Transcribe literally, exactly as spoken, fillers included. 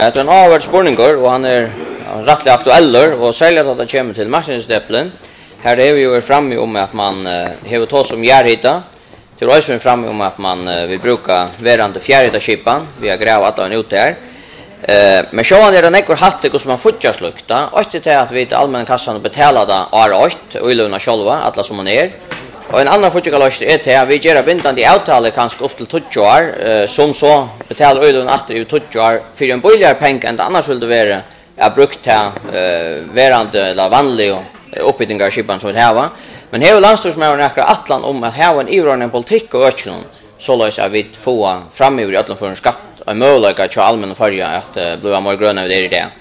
Det är en avvärd spårningar och han är rättligt aktuell och särskilt att det kommer till marknadsstäpplen. Här är vi ju framme om att man har tagit som järhita. Till oss är vi framme om att man vill bruka verande fjärrhita skipan. Vi har grävt att den ute här. Uh, men så är det nekvar hattig som man fortsätter slukta. Och det är att vi till allmänna kassan betalar det år åt och iluna själva, alla som man är. Och en annan fortsätter är till att vi gör bindande avtal kanske upp till tjugo år uh, som så betalar iluna att i tjugo år för en billigare pengar än annars skulle det vara att brukt till uh, verande eller vanlig uppbyggningar av skipan som vi har. Men här är landstorsmännen atlan om att ha en ivrande politik och ökning så lös att vi får framöver i atlan för en skatt och möjlighet till allmänna färger att uh, bli mer gröna vid det i det.